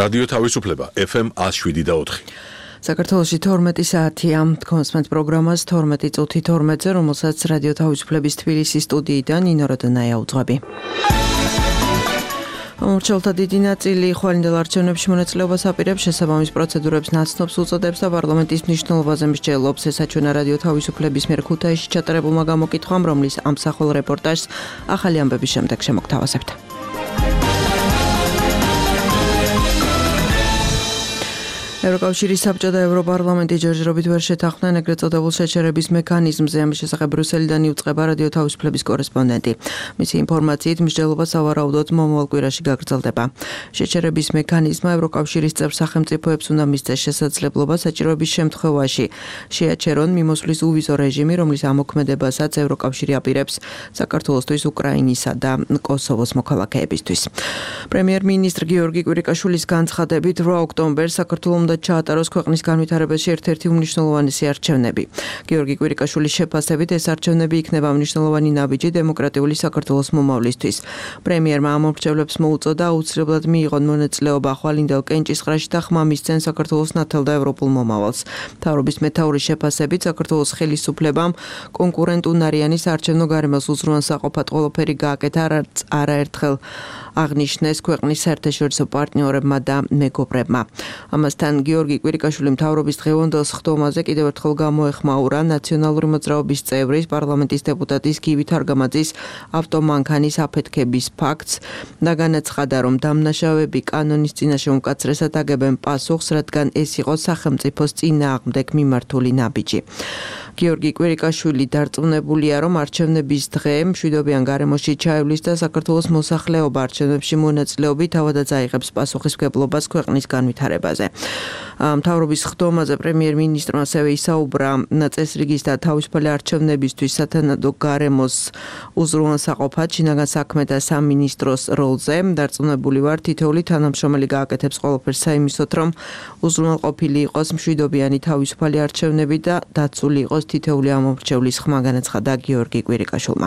რადიო თავისუფლება FM 107.4. საქართველოში 12 საათია კონსმენტ პროგრამას 12 წუთი 12-ზე, რომელსაც რადიო თავისუფლების თბილისის სტუდიიდან ნინო როდონაია უძღვები. მორჩელთა დიდი ნაწილი ხვალინდელ არჩევნებში მონაწილეობას აპირებს, შესაბამის პროცედურებს ნაცნობს უწოდებს და პარლამენტის მნიშვნელობაზე მსჯელობს. ეს აჩვენა რადიო თავისუფლების მიერ ქუთაისში ჩატარებულმა გამოკითხვამ, რომლის ამსახველ რეპორტაჟს ახალი ამბების შემდეგ შემოგთავაზებთ. ევროკავშირის საბჭო და ევროპარლამენტი ჯერჯერობით ვერ შეთანხმდნენ ეგრეთ წოდებულ შეჩერების მექანიზმზე. ამის შესახებ ბრიუსელიდან იუწყება რადიო თავისუფლების კორესპონდენტი. მისი ინფორმაციით, მსჯელობა სავარაუდოდ მომავალ კვირაში გაგრძელდება. შეჩერების მექანიზმმა ევროკავშირის წევრ სახელმწიფოებს უნდა მისცეს შესაძლებლობა საჭიროების შემთხვევაში შეაჩერონ მიმოსვლის უვიზო რეჟიმი, რომლის ამოქმედებასაც ევროკავშირი აპირებს საქართველოსთვის, უკრაინისა და კოსოვოს მოქალაქეებისთვის. პრემიერ-მინისტრ გიორგი კვირიკაშვილის განცხადებით 8 ოქტომბერს საქართველოს ჩაატაროს ქვეყნის განვითარებაში ერთ-ერთი უმნიშვნელოვანესი არჩევნები. გიორგი კვირიკაშვილის შეფასებით ეს არჩევნები იქნება მნიშვნელოვანი ნაბიჯი დემოკრატიული საქართველოს მომავლისთვის. პრემიერმა ამომრჩევლებს მოუწოდა აუცილებლად მიიღონ მონაწილეობა ხვალინდელ კენჭისყრაში და ხმა მისცენ საქართველოს ნათელ და ევროპულ მომავალს. მთავრობის მეთაურის შეფასებით საქართველოს ხელისუფლებამ კონკურენტუნარიანი საარჩევნო გარემოს უზრუნველსაყოფად ყველაფერი გააკეთა, რაც არაერთხელ აღნიშნეს ქვეყნის საერთაშორისო პარტნიორებმა და მეგობრებმა. ამასთან გიორგი კვირიკაშვილი მთავრობის დღევანდელ სხდომაზე კიდევ ერთხელ გამოეხმაურა ნაციონალური მოძრაობის წევრის პარლამენტის დეპუტატის გივი თარგამაძის ავტომანქანის აფეთქების ფაქტს და განაცხადა, რომ დამნაშავეები კანონის წინაშე უმკაცრესად აგებენ პასუხს, რადგან ეს იყო სახელმწიფოს წინააღმდეგ მიმართული ნაბიჯი. გიორგი კვირიკაშვილი დარწმუნებულია, რომ არჩევნების დღე მშვიდობიან გარემოში ჩაივლის და საქართველოს მოსახლეობა არჩევნებში მონაწილეობით თავადაც აიღებს პასუხისმგებლობას ქვეყნის განვითარებაზე. მთავრობის სხდომაზე პრემიერ-მინისტრმა ასევე ისაუბრა წესრიგის და თავისუფალი არჩევნებისთვის სათანადო გარემოს უზრუნველსაყოფად შინაგან საქმეთა სამინისტროს როლზე. დარწმუნებული ვარ, თითოეული თანამშრომელი გააკეთებს ყველაფერს საიმისოდ, რომ უზრუნველყოფილი იყოს მშვიდობიანი თავისუფალი არჩევნები და დაცული იყოს თითოეული ამომრჩევლის ხმა, განაცხადა გიორგი კვირიკაშვილმა.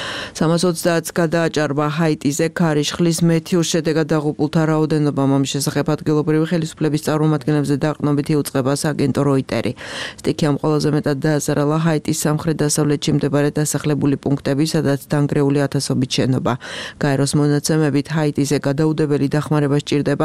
320-ს გადააჭარბა ჰაიტიზე ქარიშხლის მეთიურ შედეგად დაღუპულთა რაოდენობა. ამის შესახებ ადგილობრივი ხელისუფლების წარმომადგენლებზე დაყრდნობით იუწყება სააგენტო როიტერი. სტიქიამ ყველაზე მეტად დააზარალა ჰაიტის სამხრეთ-დასავლეთში მდებარე დასახლებული პუნქტები, სადაც დანგრეული ათასობით შენობა. გაეროს მონაცემებით ჰაიტიზე გადაუდებელი დახმარება სჭირდება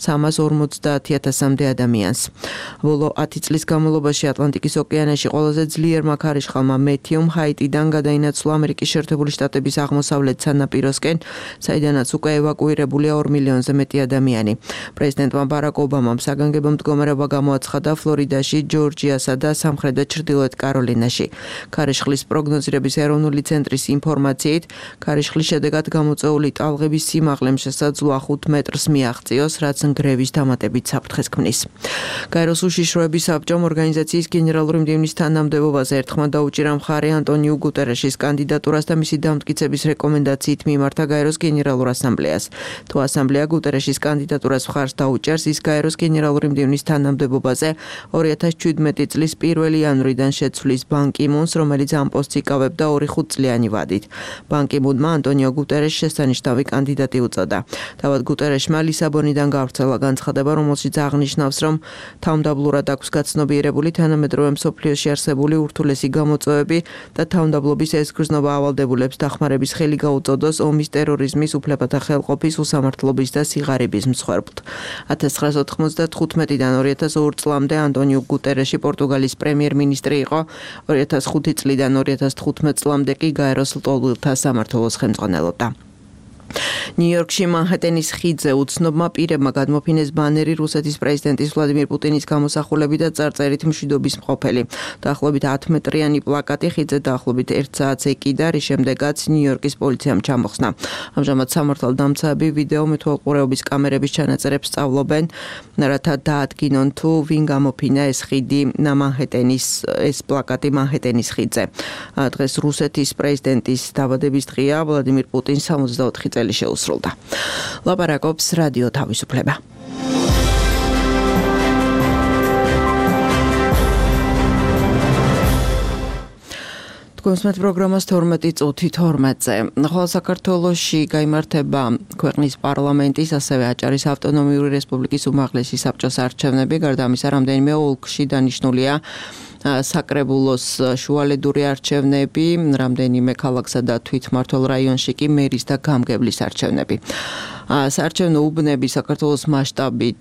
350,000-მდე ადამიანს. ბოლო 10 წლის განმავლობაში ატლანტიკის ოკეანეში ყველაზე ძლიერმა ქარიშხალმა მეთიუმ ჰაიტიდან გადაინაცვლა ამერიკის შეერთებული შტატების აღმოსავლეთ სანაპიროსკენ, საიდანაც უკვე ევაკუირებულია 2 მილიონზე მეტი ადამიანი. პრეზიდენტმა ბარაკ ობამამ საგანგებო მდგომარეობა გამოაცხადა ფლორიდაში, ჯორჯიასა და სამხრეთ და ჩრდილოეთ კაროლინაში. ქარიშხლის პროგნოზირების ეროვნული ცენტრის ინფორმაციით, ქარიშხლის შედეგად გამოწვეული ტალღების სიმაღლე შესაძლოა 5 მეტრს მიაღწიოს, რაც ნგრევის დამატებით საფრთხეს ქმნის. გაეროს უშიშროების საბჭომ ორგანიზაციის გენერალური მდივნის თანამდებობაზე ერთხმა დაუჭირა მხარე ანტონიუ გუტერეშის კანდიდატურას და მისი დამტკიცების რეკომენდაციით მიმართა გაეროს გენერალურ ასამბლეას. თუ ასამბლეა გუტერეშის კანდიდატურას მხარს დაუჭერს, ის გაეროს გენერალური მდივნის თანამდებობაზე 2017 წლის 1 იანვრიდან შეცვლის ბან კი მუნს, რომელიც ამ პოსტს იკავებდა 2 წლიანი ვადით. ბან კი მუნმა ანტონიო გუტერეშს შესანიშნავი კანდიდატი უწოდა. თავად გუტერეშმა ლისაბონიდან გავრცელა განცხადება, რომელშიც აღნიშნავს, რომ თავმდაბლურად აქვს გაცნობიერებული თანამედროვე მსოფლიოში არსებული ურთულესი გამოწვევები და თავმდაბლობის ეს გრძნობა ავალდებულებს დახმარების ხელი გაუწოდოს ომის, ტერორიზმის, უფლებათა ხელყოფის, უსამართლობის და სიღარიბის მსხვერპლთ. 1995-დან 2002 წლამდე ანტონიუ გუტერეში პორტუგალის პრემიერ-მინისტრი იყო, 2005 წლიდან 2015 წლამდე კი გაეროს ლტოლვილთა სამმართველოს ხელმძღვანელობდა. ნიუ-იორკში მანჰეტენის ხიდზე უცნობმა პირებმა გადმოფინეს ბანერი რუსეთის პრეზიდენტის ვლადიმირ პუტინის გამოსახულებით და წარწერით მშვიდობის მყოფელი. დაახლოებით 10 მეტრიანი პლაკატი ხიდზე დაახლოებით 1 საათს ეკიდა, რის შემდეგაც ნიუ-იორკის პოლიციამ ჩამოხსნა. ამჟამად სამართალდამცავები ვიდეო მეთვალყურეობის კამერების ჩანაწერებს სწავლობენ, რათა დაადგინონ თუ ვინ გამოფინა ეს ხიდი მანჰეტენის ეს პლაკატი მანჰეტენის ხიდზე. დღეს რუსეთის პრეზიდენტის დაბადების დღეა, ვლადიმირ პუტინს 64 წელი შეუსრულდა. ლაპარაკობს რადიო თავისუფლება. Თქვენს პროგრამას 12 წუთი 12-ზე. ხოლო საქართველოში გაიმართება ქვეყნის პარლამენტის, ასევე აჭარის ავტონომიური რესპუბლიკის უმაღლესი საბჭოს არჩევნები. გარდა ამისა, რამდენიმე ოლქში დანიშნულია საკრებულოს შუალედური არჩევნები, რამდენიმე ქალაქსა და თვითმმართველ რაიონში კი მერის და გამგებლის არჩევნები. საარჩევნო უბნები საქართველოს მასშტაბით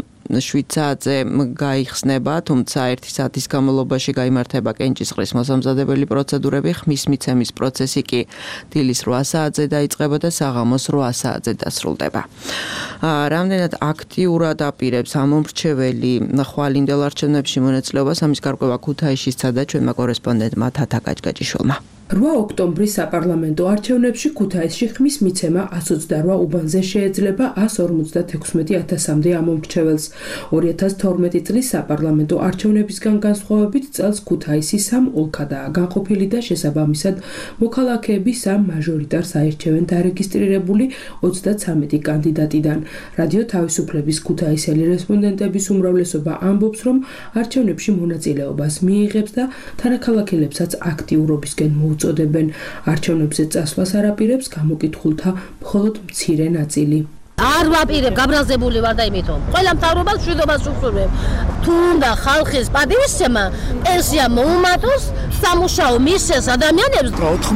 7 საათზე გაიხსნება, თუმცა 1 საათის განმავლობაში გაიმართება კენჭისყრის მოსამზადებელი პროცედურები, ხმის მიცემის პროცესი კი დილის 8 საათზე დაიწყება და საღამოს 8 საათზე დასრულდება. რამდენად აქტიურად აპირებს ამომრჩეველი ხვალინდელ არჩევნებში მონაწილეობას, ამის გარკვევა ქუთაისში სცადა ჩვენმა კორესპონდენტმა თათა გაჭგაჭიშვილმა. 8 ოქტომბრის საპარლამენტო არჩევნებში ქუთაისში ხმის მიცემა 128 უბანზე შეეძლება 156,000-მდე ამომრჩეველს. 2012 წლის საპარლამენტო არჩევნებისგან განსხვავებით წელს ქუთაისი 3 ოლქადაა განყოფილი და შესაბამისად მოქალაქეები 3 მაჟორიტარს აირჩევენ დარეგისტრირებული 33 კანდიდატიდან. რადიო თავისუფლების ქუთაისელი რესპონდენტების უმრავლესობა ამბობს, რომ არჩევნებში მონაწილეობას მიიღებს და თანაქალაქელებსაც აქტიურობისკენ უწოდებენ. არჩევნებზე წასვლას არ აპირებს გამოკითხულთა მხოლოდ მცირე ნაწილი. არ ვაპირებ, გაბრაზებული ვარ და იმითო. ყველა მთავრობას მშვიდობას ვუსურვებ. თუ უნდა ხალხის პატივისცემა, პენსია მოუმატოს, სამუშაო მისცეს ადამიანებს.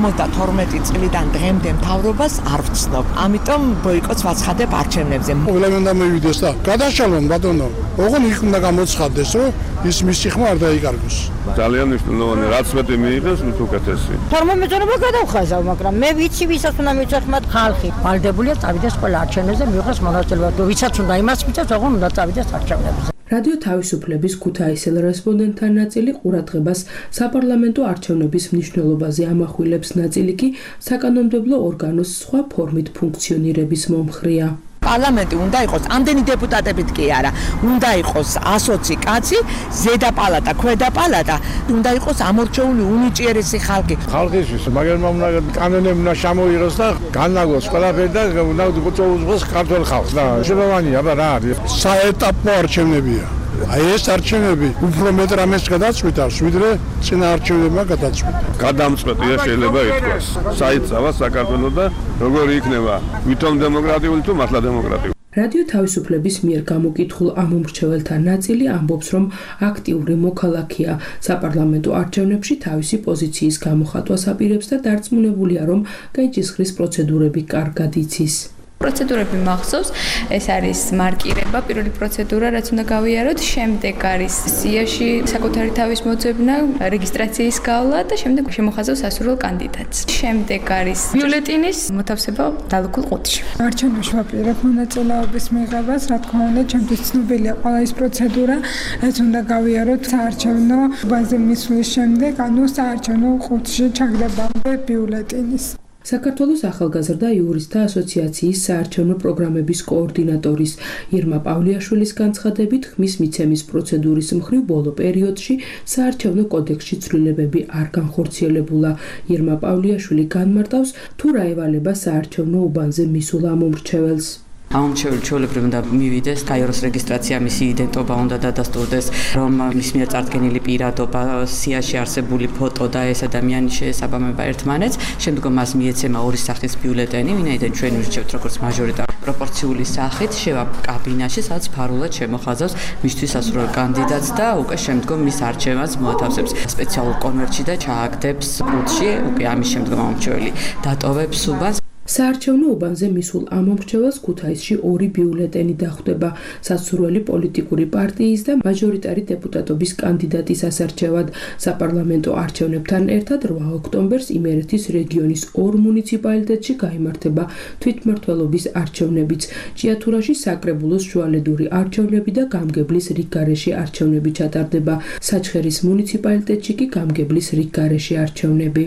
92 წლიდან დღემდე მთავრობას არ ვცნობ. ამიტომ ბოიკოტს ვაცხადებ არჩევნებზე. ყველამ უნდა მივიდეს და გადაშალონ ბატონო. ოღონდ იქ უნდა გამოცხადდეს, რომ ის მისი ხმა არ დაიკარგოს. ძალიან მნიშვნელოვანი, რაც მეტი მიიღეს, მით უკეთესი. თორმომეწონება გადავხაზავ, მაგრამ მე ვიცი, ვისაც უნდა მივცეხმათ ხალხი. ვალდებულია წავიდეს ყველა არჩევნებზე, მიიღოს მონაწილეობა. ვისაც უნდა იმას მიცეს, ოღონდ უნდა წავიდეს არჩევნებზე. რადიო თავისუფლების ქუთაისელ რესპონდენტთან ნაწილი ყურადღებას საპარლამენტო არჩევნების მნიშვნელობაზე ამახვილებს, ნაწილი კი საკანონმდებლო ორგანოს სხვა ფორმით ფუნქციონირების მომხრეა. პარლამენტი უნდა იყოს ამდენი დეპუტატებით კი არა, უნდა იყოს 120 კაცი, ზედა პალატა, ქვედა პალატა, უნდა იყოს ამორჩეული უნიჭიერესი ხალხი. ხალხისთვის მაგრამ უნდა კანონები უნდა შემოიღოს და განაგოს ყველაფერი და უნდა უწოუძღოს ქართულ ხალხს და შეფოვანია, აბა რა არის? საეტაპო არჩევნებია. აი ეს არჩევნები უფრო მეტ რამეს გადაწყვიტავს, ვიდრე წინა არჩევნებმა გადაწყვიტა. გადამწყვეტია შეიძლება ითქვას. საიცავა საქართველოს და როგორი იქნება, ვითომ დემოკრატიული თუ მართლა დემოკრატიული. რადიო თავისუფლების მიერ გამოკითხულ ამომრჩეველთა ნაწილი ამბობს, რომ აქტიური მოქალაქეა. საპარლამენტო არჩევნებში თავისი პოზიციის გამოხატვას აპირებს და დარწმუნებულია, რომ კენჭისყრის პროცედურები კარგად იცის. პროცედურები მახსოვს, ეს არის მარკირება, პირველი პროცედურა, რაც უნდა გავიაროთ, შემდეგ არის სიაში საკუთარი თავის მოძებნა, რეგისტრაციის გავლა და შემდეგ შემოხაზავს სასურველ კანდიდატს. შემდეგ არის ბიულეტინის მოთავსება დალუქულ ყუთში. არჩევნებში ვაპირებ მონაწილეობის მიღებას, რა თქმა უნდა, ჩემთვის ცნობილია ყველა ის პროცედურა, რაც უნდა გავიაროთ საარჩევნო უბანზე მისვლის შემდეგ, ანუ საარჩევნო ყუთში ჩაგდებამდე ბიულეტინის. საქართველოს ახალგაზრდა იურისტთა ასოციაციის საარჩევნო პროგრამების კოორდინატორის ირმა პავლიაშვილის განცხადებით, ხმის მიცემის პროცედურის მხრივ ბოლო პერიოდში საარჩევნო კოდექსში ცვლილებები არ განხორციელებულა. ირმა პავლიაშვილი განმარტავს, თუ რა ევალება საარჩევნო უბანზე მისულ ამომრჩეველს. ამომრჩეველი ჩვეულებრივ უნდა მივიდეს, გაიაროს რეგისტრაცია, მისი იდენტობა უნდა დადასტურდეს, რომ მის მიერ წარდგენილი პირადობა, სიაში არსებული ფოტო და ეს ადამიანი შეესაბამება ერთმანეთს. შემდგომ მას მიეცემა ორი სახის ბიულეტენი, ვინაიდან ჩვენ ვირჩევთ როგორც მაჟორიტარ პროპორციული სახით, შევა კაბინაში, სადაც ფარულად შემოხაზავს მისთვის სასურველ კანდიდატს და უკვე შემდგომ მის არჩევანს მოათავსებს სპეციალურ კონვერტში და ჩააგდებს ყუთში, უკვე ამის შემდგომ ამომრჩეველი დატოვებს უბანს. საარჩევნო უბანზე მისულ ამომრჩეველს ქუთაისში 2 ბიულეტენი დახვდება სასურველი პოლიტიკური პარტიის და მაჟორიტარი დეპუტატობის კანდიდატის ასარჩევად. საპარლამენტო არჩევნებთან ერთად 8 ოქტომბერს იმერეთის რეგიონის 2 მუნიციპალიტეტში გაიმართება თვითმმართველობის არჩევნებიც. ჭიათურაში საკრებულოს შუალედური არჩევნები და გამგებლის რიგგარეშე არჩევნები ჩატარდება. საჩხერის მუნიციპალიტეტში კი გამგებლის რიგგარეშე არჩევნები.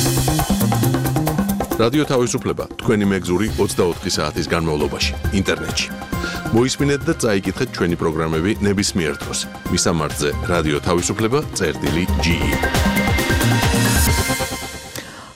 რადიო თავისუფლება თქვენი მეგზური 24 საათის განმავლობაში ინტერნეტში. მოისმინეთ და წაიკითხეთ ჩვენი პროგრამები ნებისმიერ დროს. მისამართზე რადიო თავისუფლება წერტილი.ge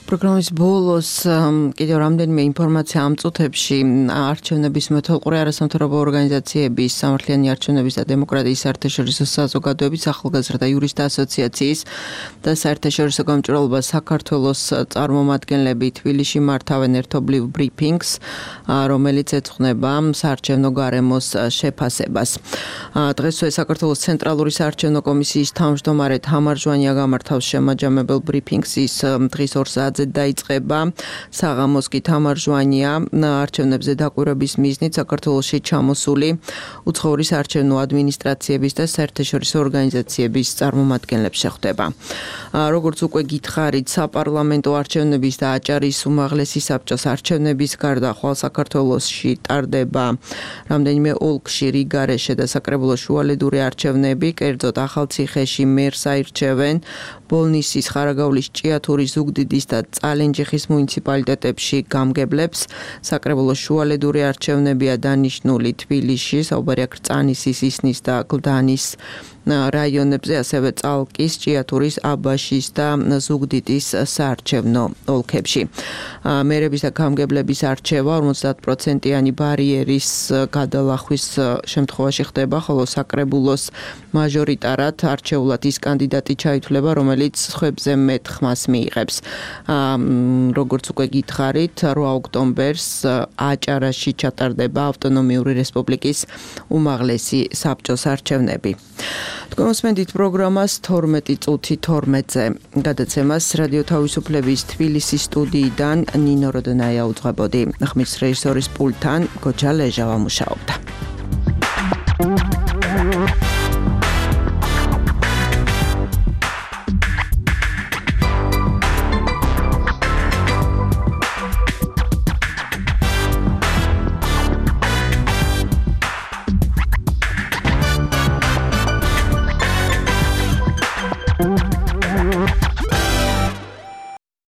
პროგრამის ბოლოს კიდევ რამდენიმე ინფორმაცია ამ წუთებში არჩევნების მეთვალყურე არასამთავრობო ორგანიზაციების სამართლიანი არჩევნების და დემოკრატიის საერთაშორისო საზოგადოების ახალგაზრდა იურისტთა ასოციაციის და საერთაშორისო გამჭვირვალობა საქართველოს წარმომადგენლები თბილისში მართავენ ერთობლივ ბრიფინგს, რომელიც ეძღვნება საარჩევნო გარემოს შეფასებას. დღესვე საქართველოს ცენტრალური საარჩევნო კომისიის თავმჯდომარე თამარ ჟვანია გამართავს შემაჯამებელ ბრიფინგს. ის დღის 2 საათზე დაიწყება. საღამოს კი თამარ ჟვანია არჩევნებზე დაკვირვების მიზნით საქართველოში ჩამოსული უცხოური საარჩევნო ადმინისტრაციების და საერთაშორისო ორგანიზაციების წარმომადგენლებს შეხვდება. როგორც უკვე გითხარით, საპარლამენტო არჩევნების და აჭარის უმაღლესი საბჭოს არჩევნების გარდა ხვალ საქართველოში ტარდება რამდენიმე ოლქში რიგარეშე და საკრებულო შუალედური არჩევნები, კერძოდ ახალციხეში მერს აირჩევენ, ბოლნისის, ხარაგაულის, ჭიათურის, ზუგდიდის და წალენჯიხის მუნიციპალიტეტებში გამგებლებს. საკრებულო შუალედური არჩევნებია დანიშნული თბილისში, საუბარია კრწანისის, ისნის და გლდანის რაიონებზე, ასევე წალკის, ჭიათურის, აბაშის და ზუგდიდის საარჩევნო ოლქებში. მერების და გამგებლების არჩევა 50%-იანი ბარიერის გადალახვის შემთხვევაში ხდება, ხოლო საკრებულოს მაჟორიტარად არჩეულად ის კანდიდატი ჩაითვლება, რომელიც სხვებზე მეტ ხმას მიიღებს. როგორც უკვე გითხარით, 8 ოქტომბერს აჭარაში ჩატარდება ავტონომიური რესპუბლიკის უმაღლესი საბჭოს არჩევნები. თქვენ მოსმენთ პროგრამას 12 წუთი 12-ზე. გადაცემას რადიო თავისუფლების თბილისის სტუდიიდან ნინო როდონაია უძღვებოდი. ხმის რეჟისორის პულტთან გოჯა ლეჟავა მუშაობდა.